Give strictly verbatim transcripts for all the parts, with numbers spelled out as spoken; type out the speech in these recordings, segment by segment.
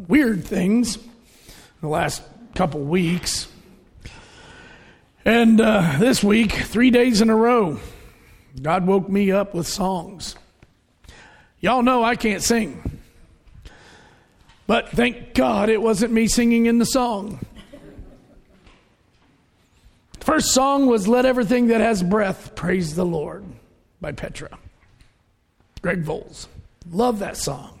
weird things the last couple weeks. And uh, this week, three days in a row, God woke me up with songs. Y'all know I can't sing. But thank God it wasn't me singing in the song. The first song was Let Everything That Has Breath Praise the Lord by Petra. Greg Voles. Love that song.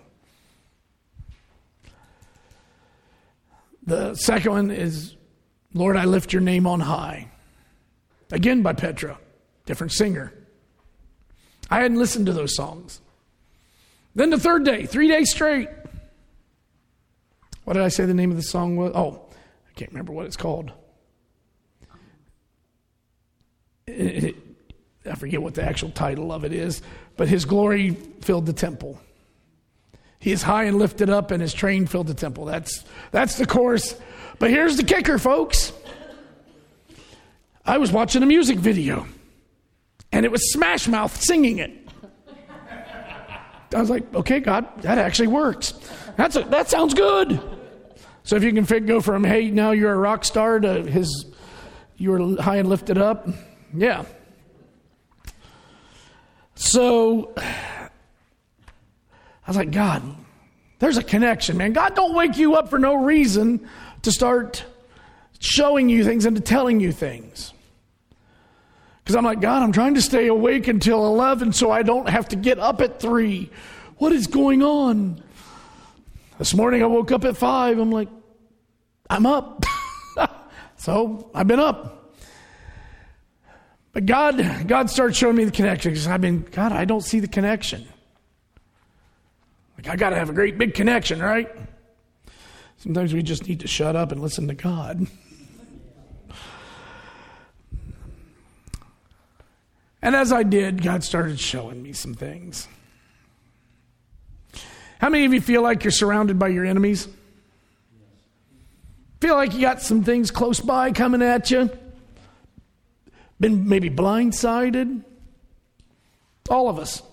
The second one is Lord, I Lift Your Name on High. Again by Petra. Different singer. I hadn't listened to those songs. Then the third day, three days straight. What did I say the name of the song was? Oh, I can't remember what it's called. It, it, I forget what the actual title of it is, but His glory filled the temple. He is high and lifted up, and His train filled the temple. That's that's the chorus. But here's the kicker, folks. I was watching a music video, and it was Smash Mouth singing it. I was like, okay, God, that actually works. That's a, that sounds good. So if you can fit, go from, hey, now you're a rock star to his, you're high and lifted up. Yeah. So I was like, God, there's a connection, man. God don't wake you up for no reason to start showing you things and to telling you things. Because I'm like, God, I'm trying to stay awake until eleven so I don't have to get up at three. What is going on? This morning I woke up at five. I'm like, I'm up. So I've been up. But God, God started showing me the connection. Because I've been, God, I don't see the connection. Like, I got to have a great big connection, right? Sometimes we just need to shut up and listen to God. And as I did, God started showing me some things. How many of you feel like you're surrounded by your enemies? Feel like you got some things close by coming at you? Been maybe blindsided? All of us.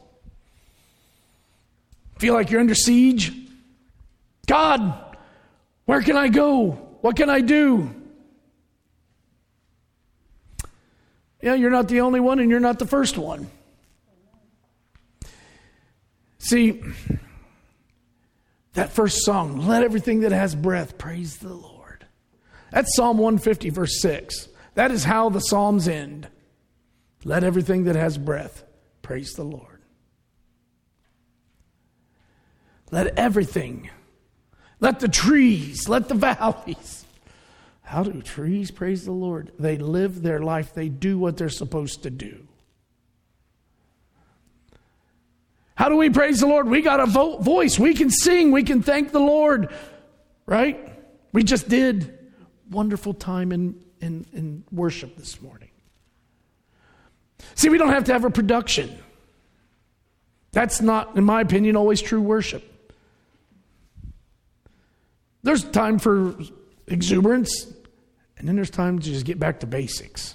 Feel like you're under siege? God, where can I go? What can I do? Yeah, you're not the only one, and you're not the first one. See, that first song, Let Everything That Has Breath Praise the Lord. That's Psalm one fifty, verse six. That is how the Psalms end. Let everything that has breath praise the Lord. Let everything, let the trees, let the valleys. How do trees praise the Lord? They live their life. They do what they're supposed to do. How do we praise the Lord? We got a vo- voice. We can sing. We can thank the Lord. Right? We just did. Wonderful time in, in, in worship this morning. See, we don't have to have a production. That's not, in my opinion, always true worship. There's time for exuberance. And then there's time to just get back to basics.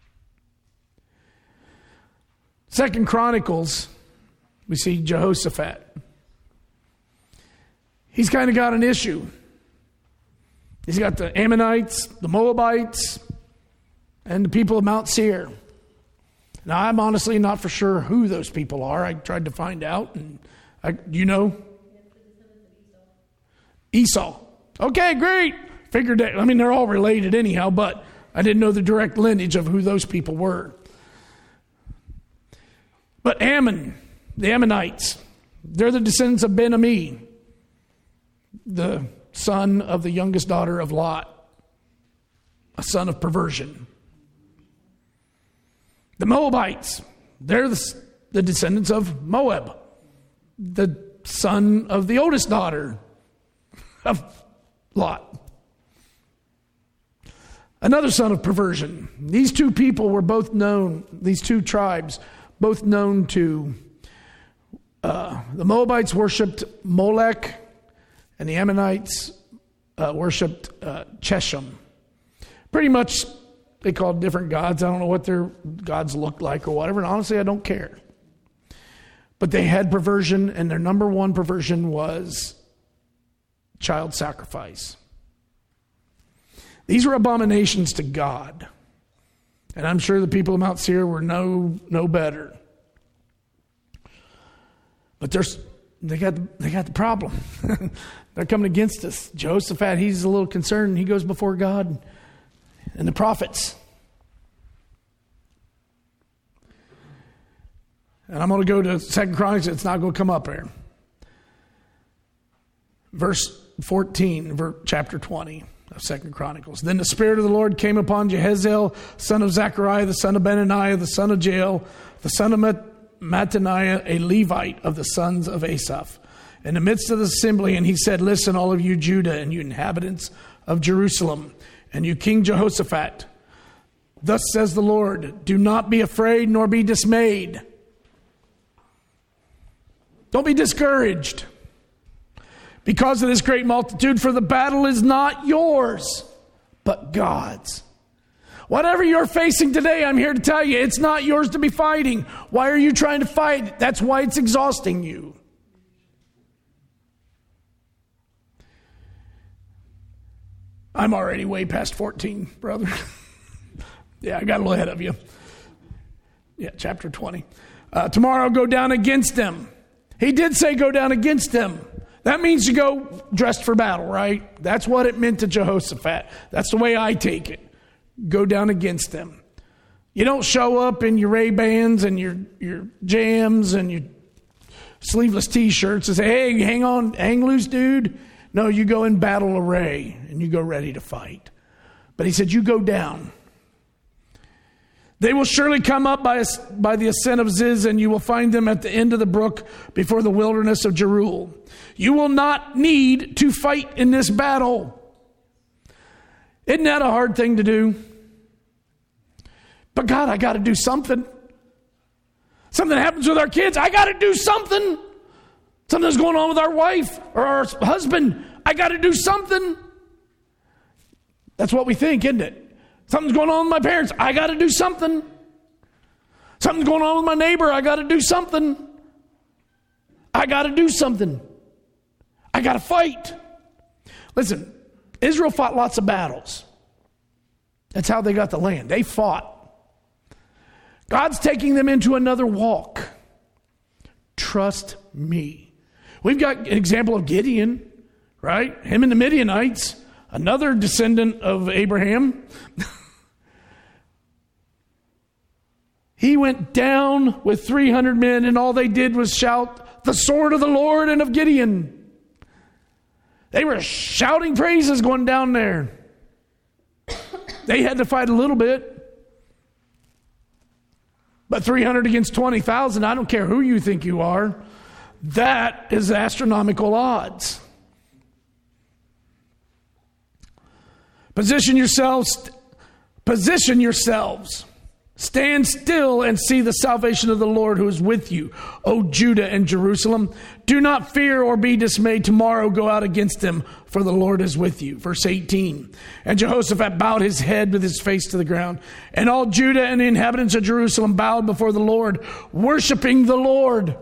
Second Chronicles, we see Jehoshaphat. He's kind of got an issue. He's got the Ammonites, the Moabites, and the people of Mount Seir. Now, I'm honestly not for sure who those people are. I tried to find out. And I, you know? Esau. Okay, great. Figured that, I mean, they're all related anyhow, but I didn't know the direct lineage of who those people were. But Ammon, the Ammonites, they're the descendants of Ben-Ami, the son of the youngest daughter of Lot, a son of perversion. The Moabites, they're the, the descendants of Moab, the son of the oldest daughter of Lot. Another son of perversion. These two people were both known, these two tribes, both known to, uh, the Moabites worshipped Molech, and the Ammonites uh, worshipped uh, Chesham. Pretty much, they called different gods. I don't know what their gods looked like or whatever, and honestly, I don't care. But they had perversion, and their number one perversion was child sacrifice. These were abominations to God. And I'm sure the people of Mount Seir were no no better. But there's they got they got the problem. They're coming against us. Jehoshaphat, he's a little concerned. He goes before God and the prophets. And I'm going to go to Second Chronicles. It's not going to come up here. Verse fourteen, chapter twenty of Second Chronicles. Then the Spirit of the Lord came upon Jehaziel, son of Zechariah, the son of Benaniah, the son of Jael, the son of Mat- Mattaniah, a Levite of the sons of Asaph, in the midst of the assembly. And he said, listen, all of you Judah and you inhabitants of Jerusalem, and you King Jehoshaphat, thus says the Lord, do not be afraid nor be dismayed. Don't be discouraged because of this great multitude, for the battle is not yours, but God's. Whatever you're facing today, I'm here to tell you, it's not yours to be fighting. Why are you trying to fight? That's why it's exhausting you. I'm already way past fourteen, brother. Yeah, I got a little ahead of you. Yeah, chapter twenty. Uh, tomorrow go down against them. He did say go down against them. That means you go dressed for battle, right? That's what it meant to Jehoshaphat. That's the way I take it. Go down against them. You don't show up in your Ray-Bans and your, your jams and your sleeveless T-shirts and say, hey, hang on, hang loose, dude. No, you go in battle array and you go ready to fight. But he said, you go down. They will surely come up by, by the ascent of Ziz, and you will find them at the end of the brook before the wilderness of Jeruel. You will not need to fight in this battle. Isn't that a hard thing to do? But God, I got to do something. Something happens with our kids. I got to do something. Something's going on with our wife or our husband. I got to do something. That's what we think, isn't it? Something's going on with my parents. I got to do something. Something's going on with my neighbor. I got to do something. I got to do something. I got to fight. Listen, Israel fought lots of battles. That's how they got the land. They fought. God's taking them into another walk. Trust me. We've got an example of Gideon, right? Him and the Midianites. Another descendant of Abraham. He went down with three hundred men, and all they did was shout, the sword of the Lord and of Gideon. They were shouting praises going down there. They had to fight a little bit. But three hundred against twenty thousand, I don't care who you think you are. That is astronomical odds. Position yourselves, position yourselves. Stand still and see the salvation of the Lord who is with you, O Judah and Jerusalem. Do not fear or be dismayed. Tomorrow go out against them, for the Lord is with you. Verse eighteen. And Jehoshaphat bowed his head with his face to the ground. And all Judah and the inhabitants of Jerusalem bowed before the Lord, worshiping the Lord.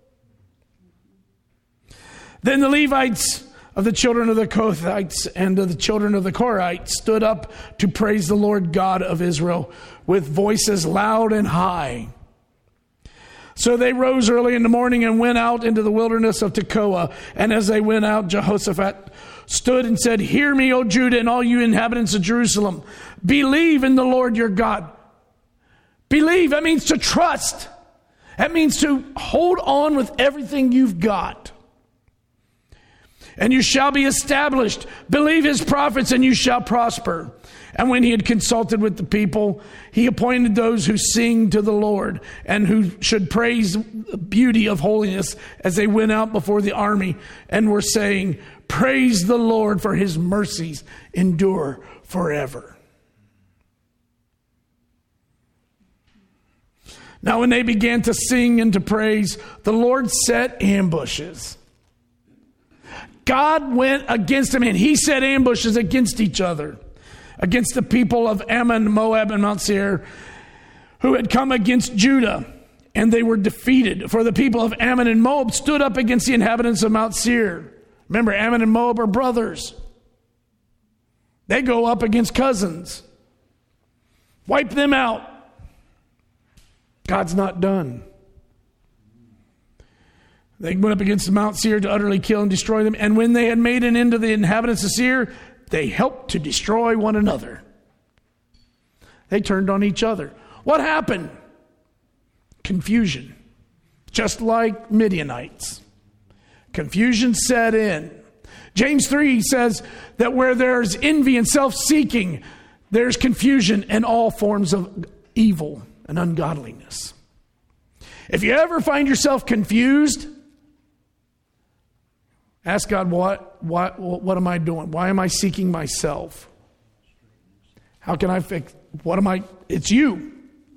Then the Levites of the children of the Kohathites and of the children of the Korites stood up to praise the Lord God of Israel with voices loud and high. So they rose early in the morning and went out into the wilderness of Tekoa. And as they went out, Jehoshaphat stood and said, hear me, O Judah, and all you inhabitants of Jerusalem. Believe in the Lord your God. Believe, that means to trust. That means to hold on with everything you've got. And you shall be established. Believe his prophets and you shall prosper. And when he had consulted with the people, he appointed those who sing to the Lord and who should praise the beauty of holiness as they went out before the army and were saying, praise the Lord, for his mercies endure forever. Now when they began to sing and to praise, the Lord set ambushes. God went against them, and he set ambushes against each other, against the people of Ammon, Moab, and Mount Seir, who had come against Judah, and they were defeated. For the people of Ammon and Moab stood up against the inhabitants of Mount Seir. Remember, Ammon and Moab are brothers. They go up against cousins. Wipe them out. God's not done. They went up against Mount Seir to utterly kill and destroy them. And when they had made an end of the inhabitants of Seir, they helped to destroy one another. They turned on each other. What happened? Confusion. Just like Midianites. Confusion set in. James three says that where there's envy and self-seeking, there's confusion and all forms of evil and ungodliness. If you ever find yourself confused, ask God, what, what, what am I doing? Why am I seeking myself? How can I fix? What am I? It's you.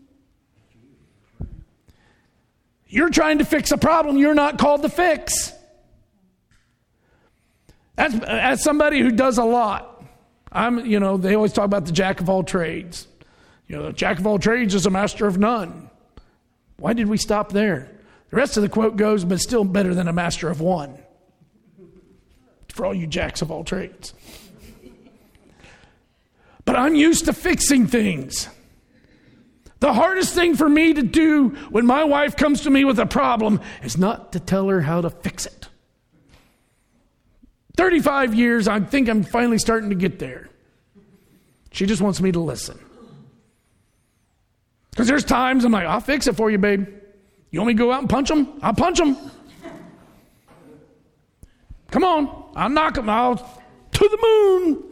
You're trying to fix a problem you're not called to fix. As, as somebody who does a lot, I'm, you know, they always talk about the jack of all trades. You know, the jack of all trades is a master of none. Why did we stop there? The rest of the quote goes, but still better than a master of one. For all you jacks of all trades. But I'm used to fixing things. The hardest thing for me to do when my wife comes to me with a problem is not to tell her how to fix it. thirty-five years, I think I'm finally starting to get there. She just wants me to listen. Because there's times I'm like, I'll fix it for you, babe. You want me to go out and punch them? I'll punch them. Come on. I'll knock them out to the moon.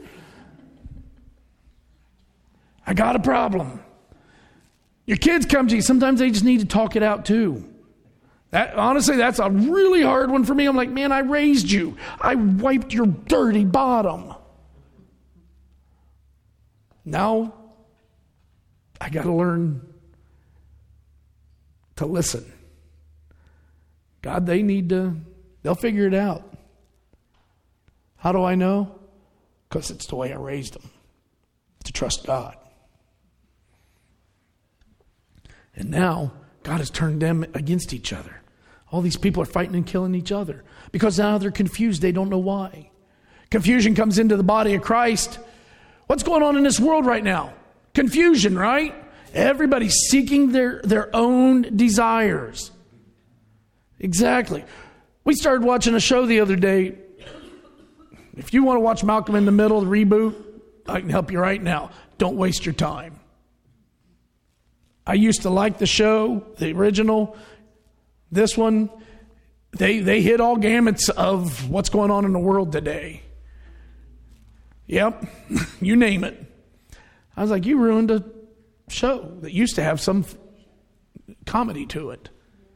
I got a problem. Your kids come to you. Sometimes they just need to talk it out too. That, honestly, that's a really hard one for me. I'm like, man, I raised you. I wiped your dirty bottom. Now, I got to learn to listen. God, they need to, they'll figure it out. How do I know? Because it's the way I raised them. To trust God. And now, God has turned them against each other. All these people are fighting and killing each other. Because now they're confused. They don't know why. Confusion comes into the body of Christ. What's going on in this world right now? Confusion, right? Everybody's seeking their, their own desires. Exactly. We started watching a show the other day. If you want to watch Malcolm in the Middle, the reboot, I can help you right now. Don't waste your time. I used to like the show, the original. This one, they they hit all gamuts of what's going on in the world today. Yep, you name it. I was like, you ruined a show that used to have some comedy to it.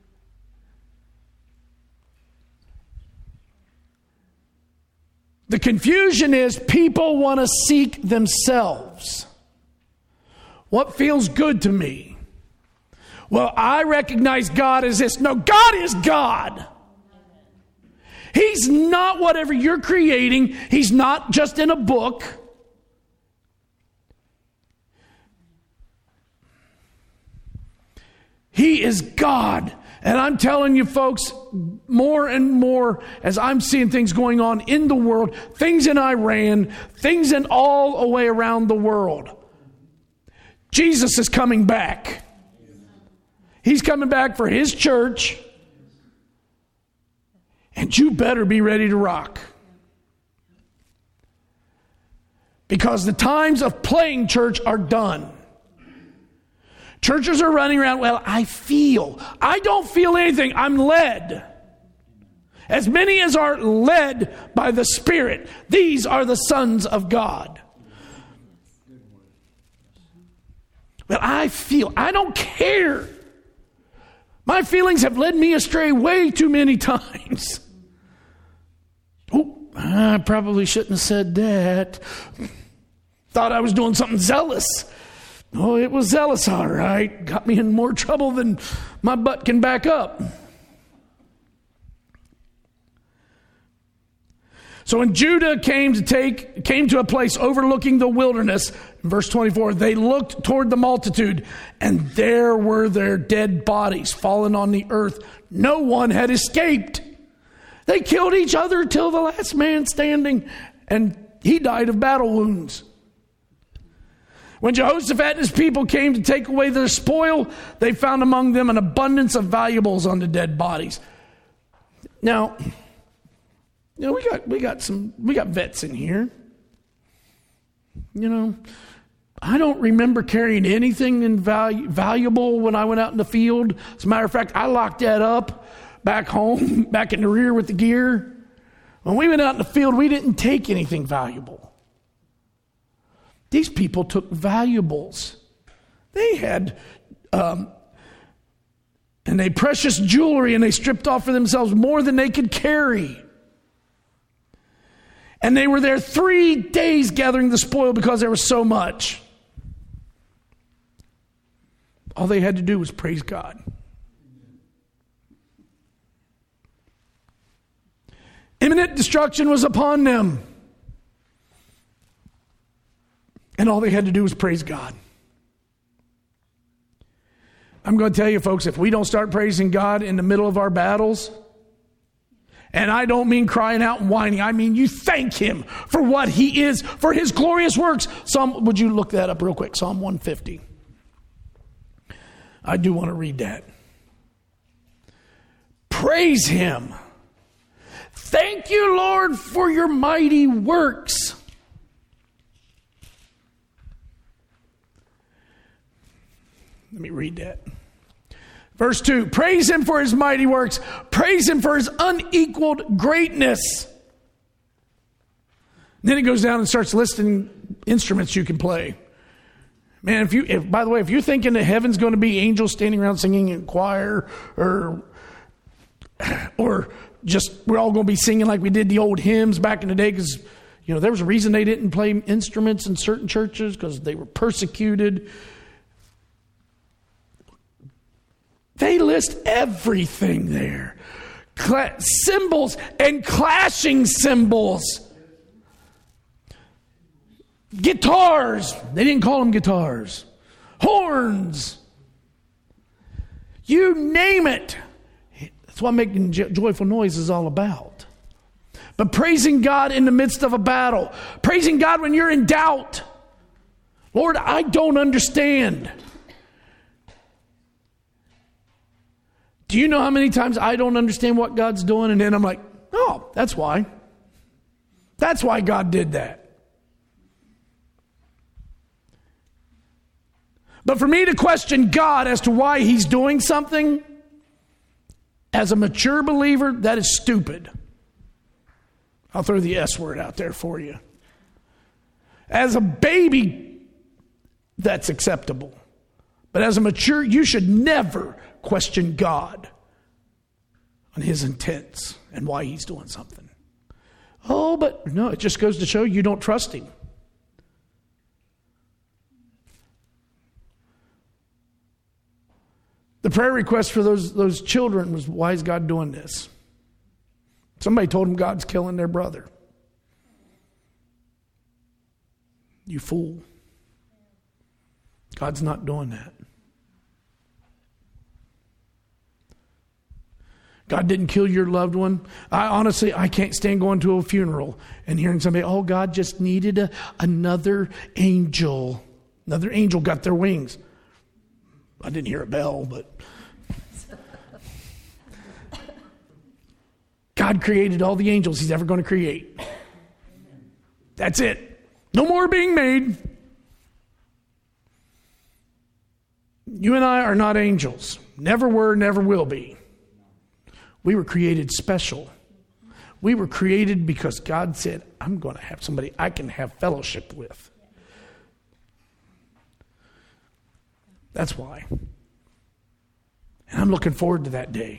The confusion is people want to seek themselves. What feels good to me? Well, I recognize God as this. No, God is God. He's not whatever you're creating. He's not just in a book. He is God. And I'm telling you folks, more and more as I'm seeing things going on in the world, things in Iran, things in all the way around the world. Jesus is coming back. He's coming back for his church. And you better be ready to rock. Because the times of playing church are done. Churches are running around, well, I feel. I don't feel anything. I'm led. As many as are led by the Spirit, these are the sons of God. Well, I feel. I don't care. My feelings have led me astray way too many times. Oh, I probably shouldn't have said that. Thought I was doing something zealous. Oh, it was zealous, all right. Got me in more trouble than my butt can back up. So when Judah came to take came to a place overlooking the wilderness, in verse twenty-four, they looked toward the multitude, and there were their dead bodies fallen on the earth. No one had escaped. They killed each other till the last man standing, and he died of battle wounds. When Jehoshaphat and his people came to take away their spoil, they found among them an abundance of valuables on the dead bodies. Now, you know, we got we got some we got vets in here. You know, I don't remember carrying anything in value, valuable when I went out in the field. As a matter of fact, I locked that up back home, back in the rear with the gear. When we went out in the field, we didn't take anything valuable. These people took valuables. They had, um, and they precious jewelry, and they stripped off for themselves more than they could carry. And they were there three days gathering the spoil because there was so much. All they had to do was praise God. Imminent destruction was upon them. And all they had to do was praise God. I'm going to tell you, folks, if we don't start praising God in the middle of our battles, and I don't mean crying out and whining, I mean you thank Him for what He is, for His glorious works. Psalm, would you look that up real quick? Psalm one fifty. I do want to read that. Praise Him. Thank you, Lord, for your mighty works. Let me read that. Verse two, praise Him for His mighty works. Praise Him for His unequaled greatness. Then it goes down and starts listing instruments you can play. Man, if you, if, by the way, if you're thinking that heaven's going to be angels standing around singing in choir, or, or just we're all going to be singing like we did the old hymns back in the day, because, you know, there was a reason they didn't play instruments in certain churches, because they were persecuted. They list everything there. Cla- cymbals and clashing cymbals. Guitars. They didn't call them guitars. Horns. You name it. That's what making jo- joyful noise is all about. But praising God in the midst of a battle. Praising God when you're in doubt. Lord, I don't understand. Do you know how many times I don't understand what God's doing? And then I'm like, oh, that's why. That's why God did that. But for me to question God as to why He's doing something, as a mature believer, that is stupid. I'll throw the S word out there for you. As a baby, that's acceptable. But as a mature, you should never question God on His intents and why He's doing something. Oh, but no, it just goes to show you don't trust Him. The prayer request for those, those children was, why is God doing this? Somebody told them God's killing their brother. You fool. God's not doing that. God didn't kill your loved one. I honestly, I can't stand going to a funeral and hearing somebody, oh, God just needed a, another angel. Another angel got their wings. I didn't hear a bell, but God created all the angels He's ever going to create. That's it. No more being made. You and I are not angels. Never were, never will be. We were created special. We were created because God said, I'm going to have somebody I can have fellowship with. That's why. And I'm looking forward to that day.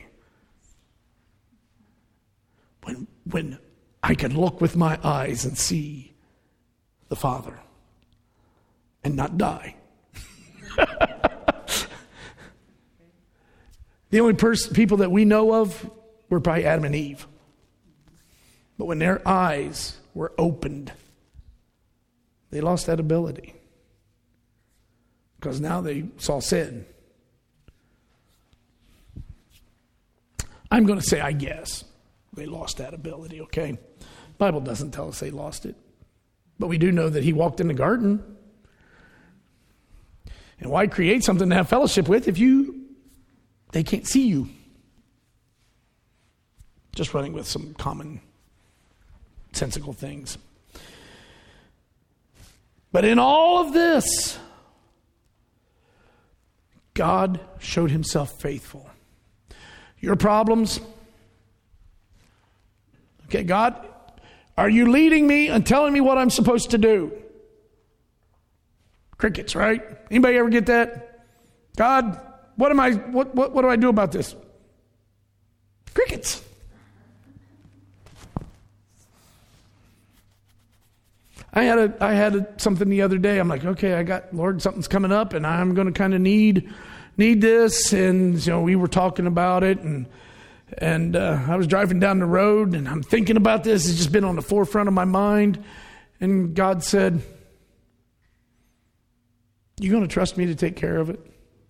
When, when I can look with my eyes and see the Father and not die. The only pers- people that we know of were probably Adam and Eve. But when their eyes were opened, they lost that ability. Because now they saw sin. I'm going to say, I guess. they lost that ability, okay? The Bible doesn't tell us they lost it. But we do know that he walked in the garden. And why create something to have fellowship with if you, they can't see you? Just running with some common sensical things. But in all of this, God showed himself faithful. Your problems, okay, God, are you leading me and telling me what I'm supposed to do? Crickets, right? Anybody ever get that? God, what am I, what, what, what do I do about this? Crickets. I had a, I had a, something the other day. I'm like, okay, I got, Lord, something's coming up, and I'm going to kind of need, need this. And you know, we were talking about it, and and uh, I was driving down the road, and I'm thinking about this. It's just been on the forefront of my mind. And God said, "You going to trust me to take care of it?"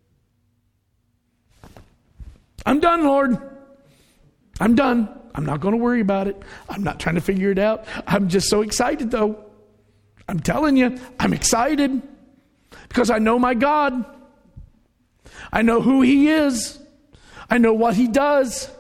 I'm done, Lord. I'm done. I'm not going to worry about it. I'm not trying to figure it out. I'm just so excited, though. I'm telling you, I'm excited because I know my God. I know who he is. I know what he does.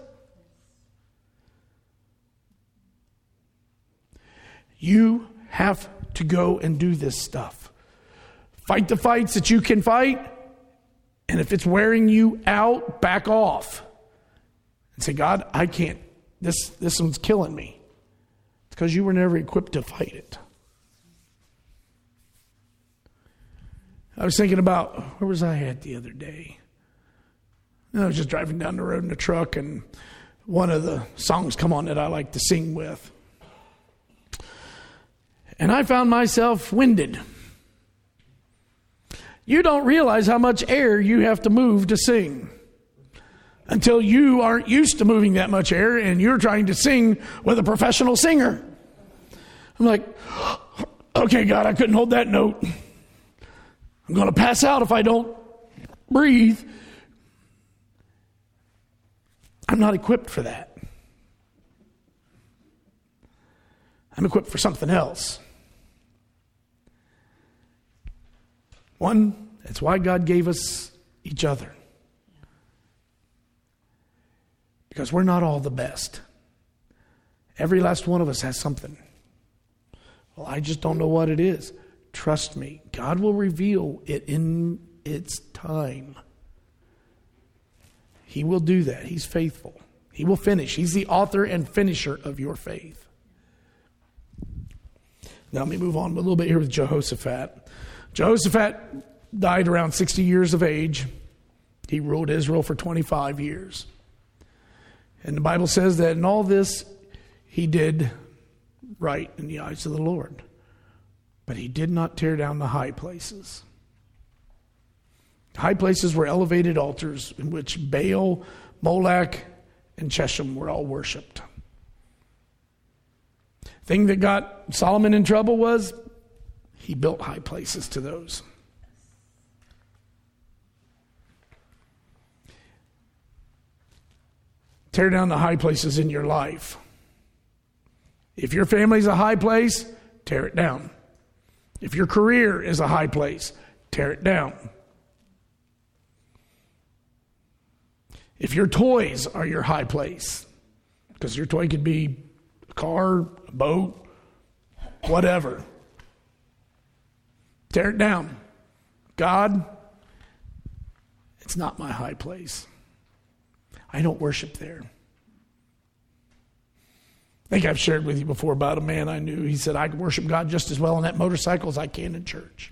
You have to go and do this stuff. Fight the fights that you can fight. And if it's wearing you out, back off. And say, God, I can't. This, this one's killing me. It's because you were never equipped to fight it. I was thinking about, where was I at the other day? And I was just driving down the road in a truck, and one of the songs come on that I like to sing with. And I found myself winded. You don't realize how much air you have to move to sing until you aren't used to moving that much air and you're trying to sing with a professional singer. I'm like, okay, God, I couldn't hold that note. I'm going to pass out if I don't breathe. I'm not equipped for that. I'm equipped for something else. One, that's why God gave us each other. Because we're not all the best. Every last one of us has something. Well, I just don't know what it is. Trust me, God will reveal it in its time. He will do that. He's faithful. He will finish. He's the author and finisher of your faith. Now let me move on a little bit here with Jehoshaphat. Jehoshaphat died around sixty years of age. He ruled Israel for twenty-five years. And the Bible says that in all this, he did right in the eyes of the Lord. But he did not tear down the high places. High places were elevated altars in which Baal, Molech, and Chesham were all worshipped. Thing that got Solomon in trouble was he built high places to those. Tear down the high places in your life. If your family's a high place, tear it down. If your career is a high place, tear it down. If your toys are your high place, because your toy could be a car, a boat, whatever, tear it down. God, it's not my high place. I don't worship there. I think I've shared with you before about a man I knew. He said, I worship God just as well on that motorcycle as I can in church.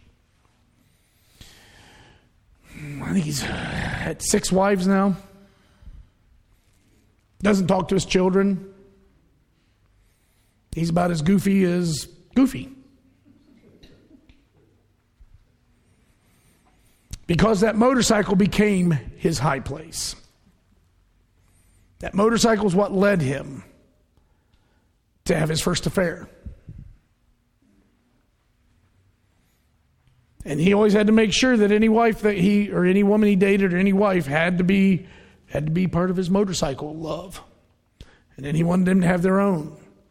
I think he's had six wives now. Doesn't talk to his children. He's about as goofy as Goofy. Because that motorcycle became his high place. That motorcycle is what led him to have his first affair. And he always had to make sure that any wife that he, or any woman he dated, or any wife had to be, had to be part of his motorcycle love. And then he wanted them to have their own.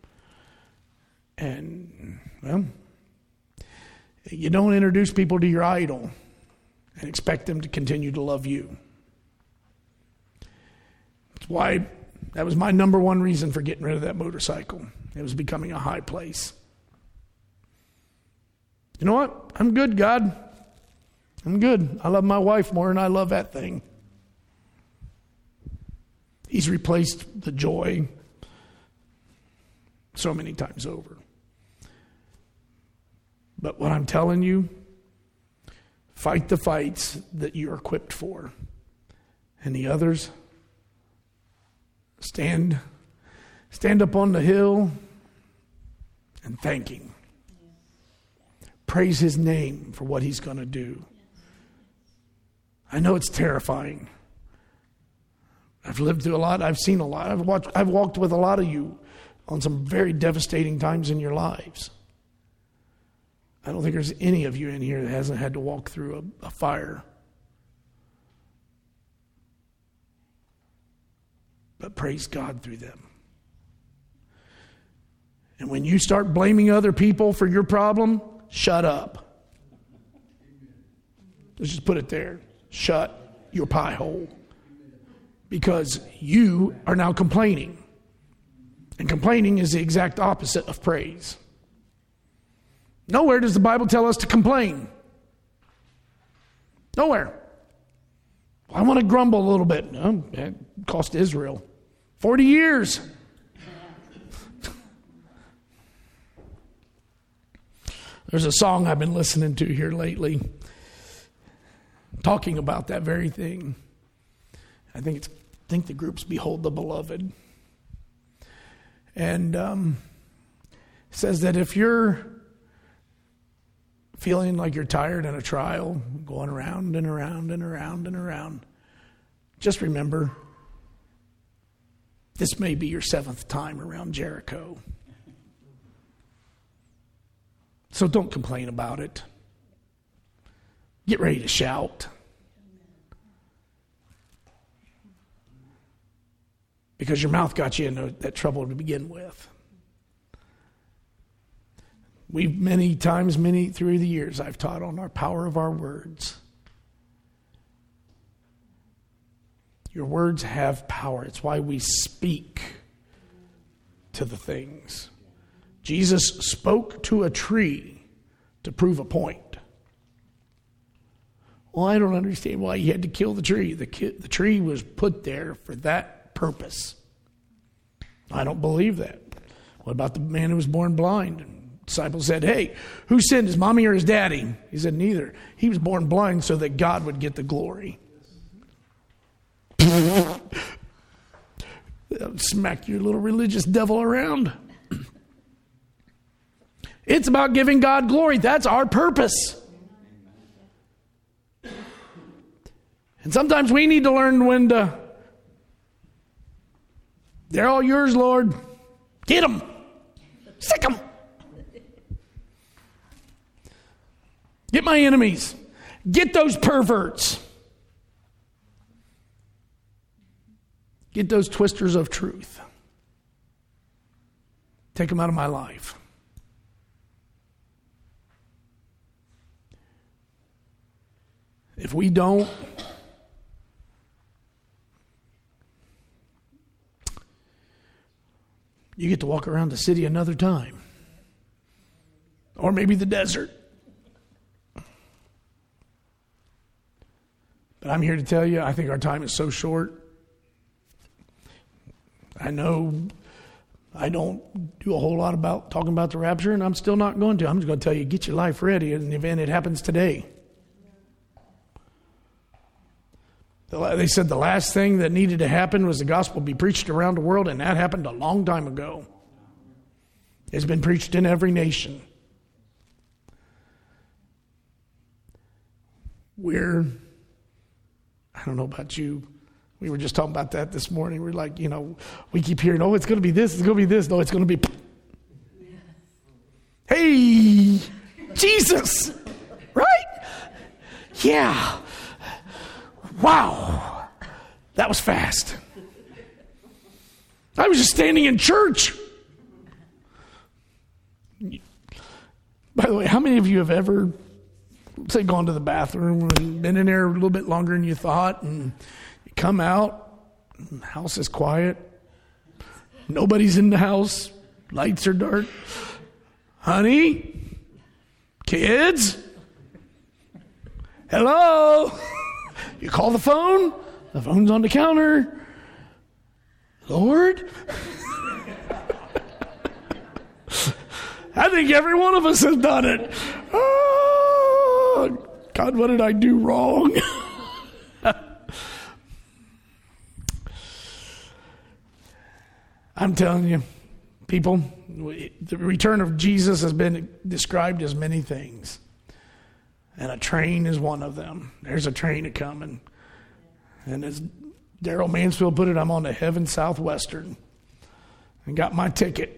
And, well, you don't introduce people to your idol and expect them to continue to love you. That's why that was my number one reason for getting rid of that motorcycle. It was becoming a high place. You know what? I'm good, God. I'm good. I love my wife more than I love that thing. He's replaced the joy so many times over. But what I'm telling you, fight the fights that you're equipped for. And the others, stand, stand up on the hill and thank Him. Praise His name for what He's going to do. I know it's terrifying. I've lived through a lot. I've seen a lot. I've watched, I've walked with a lot of you on some very devastating times in your lives. I don't think there's any of you in here that hasn't had to walk through a, a fire. But praise God through them. And when you start blaming other people for your problem, shut up. Let's just put it there. Shut your pie hole. Because you are now complaining. And complaining is the exact opposite of praise. Nowhere does the Bible tell us to complain. Nowhere. I want to grumble a little bit. No, it cost Israel forty years. There's a song I've been listening to here lately talking about that very thing. I think it's I think the group's Behold the Beloved. And um, it says that if you're feeling like you're tired in a trial, going around and around and around and around, just remember, this may be your seventh time around Jericho. So don't complain about it. Get ready to shout. Because your mouth got you into that trouble to begin with. We've many times, many through the years, I've taught on our power of our words. Your words have power. It's why we speak to the things. Jesus spoke to a tree to prove a point. Well, I don't understand why he had to kill the tree. The, ki- the tree was put there for that purpose. I don't believe that. What about the man who was born blind? And disciples said, hey, who sinned, his mommy or his daddy? He said, neither. He was born blind so that God would get the glory. Smack your little religious devil around. It's about giving God glory. That's our purpose. And sometimes we need to learn when to, they're all yours, Lord. Get them. Sick them. Get my enemies. Get those perverts. Get those twisters of truth. Take them out of my life. If we don't, you get to walk around the city another time. Or maybe the desert. But I'm here to tell you, I think our time is so short. I know I don't do a whole lot about talking about the rapture, and I'm still not going to. I'm just going to tell you, get your life ready in the event it happens today. They said the last thing that needed to happen was the gospel be preached around the world, and that happened a long time ago. It's been preached in every nation. We're, I don't know about you, we were just talking about that this morning. We're like, you know, we keep hearing, oh, it's going to be this, it's going to be this. No, it's going to be, hey, Jesus, right? Yeah. Wow, that was fast. I was just standing in church. By the way, how many of you have ever, say, gone to the bathroom and been in there a little bit longer than you thought, and you come out, and the house is quiet, nobody's in the house, lights are dark. Honey? Kids? Hello? You call the phone? The phone's on the counter. Lord? I think every one of us has done it. Oh, God, what did I do wrong? I'm telling you, people, the return of Jesus has been described as many things. And a train is one of them. There's a train a-coming. And as Daryl Mansfield put it, I'm on the Heaven Southwestern and got my ticket.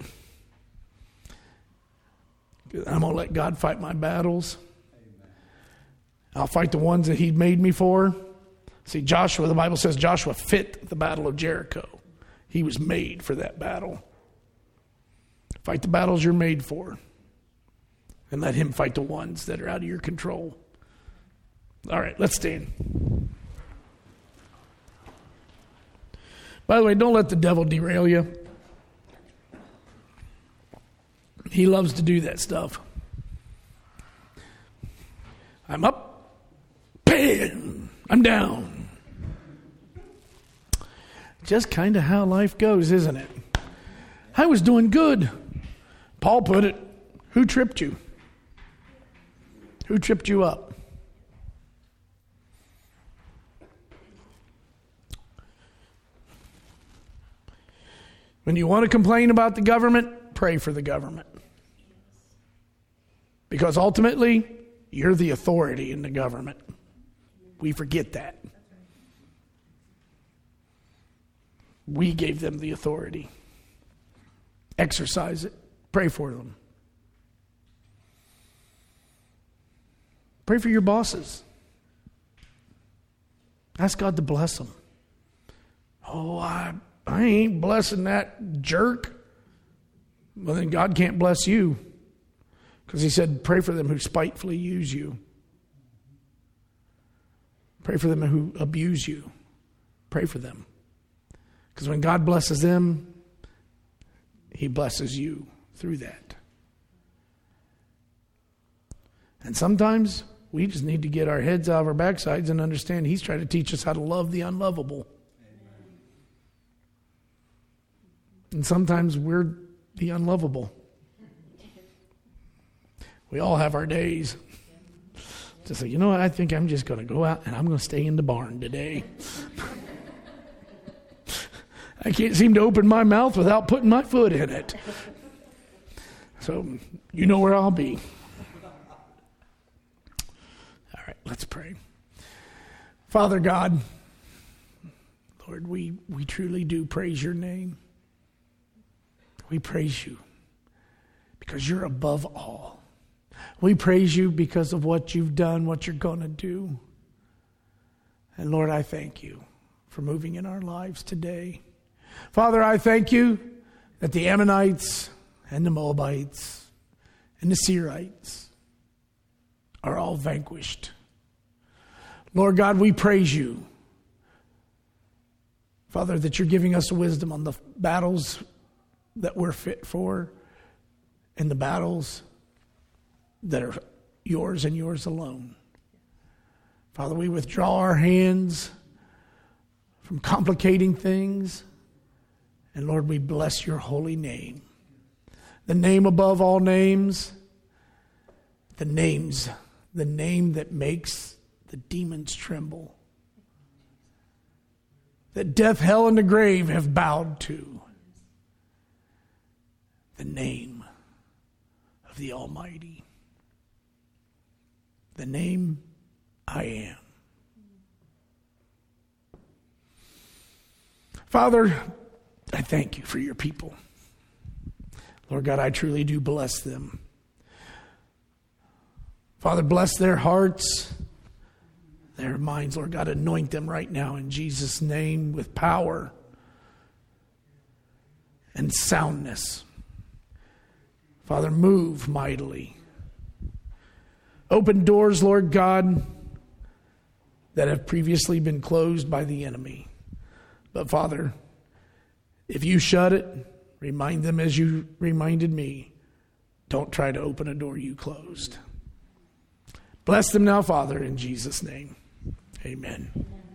I'm going to let God fight my battles. I'll fight the ones that he made me for. See, Joshua, the Bible says Joshua fit the battle of Jericho. He was made for that battle. Fight the battles you're made for. And let him fight the ones that are out of your control. All right, let's stand. By the way, don't let the devil derail you. He loves to do that stuff. I'm up, bam, I'm down. Just kind of how life goes, isn't it? I was doing good. Paul put it, who tripped you? Who tripped you up? When you want to complain about the government, pray for the government. Because ultimately, you're the authority in the government. We forget that. We gave them the authority. Exercise it. Pray for them. Pray for your bosses. Ask God to bless them. Oh, I, I ain't blessing that jerk. Well, then God can't bless you. Because he said, pray for them who spitefully use you. Pray for them who abuse you. Pray for them. Because when God blesses them, he blesses you through that. And sometimes we just need to get our heads out of our backsides and understand he's trying to teach us how to love the unlovable. Amen. And sometimes we're the unlovable. We all have our days. To say, you know what, I think I'm just going to go out and I'm going to stay in the barn today. I can't seem to open my mouth without putting my foot in it. So, you know where I'll be. All right, let's pray. Father God, Lord, we, we truly do praise your name. We praise you because you're above all. We praise you because of what you've done, what you're going to do. And Lord, I thank you for moving in our lives today. Father, I thank you that the Ammonites and the Moabites and the Seirites are all vanquished. Lord God, we praise you, Father, that you're giving us wisdom on the battles that we're fit for and the battles that are yours and yours alone. Father, we withdraw our hands from complicating things. And Lord, we bless your holy name. The name above all names. The names, the name that makes the demons tremble. That death, hell, and the grave have bowed to. The name of the Almighty. The name I am. Father, I thank you for your people. Lord God, I truly do bless them. Father, bless their hearts, their minds. Lord God, anoint them right now in Jesus' name with power. and soundness. Father, move mightily. Open doors, Lord God, that have previously been closed by the enemy. But Father, if you shut it, remind them as you reminded me, don't try to open a door you closed. Bless them now, Father, in Jesus' name. Amen.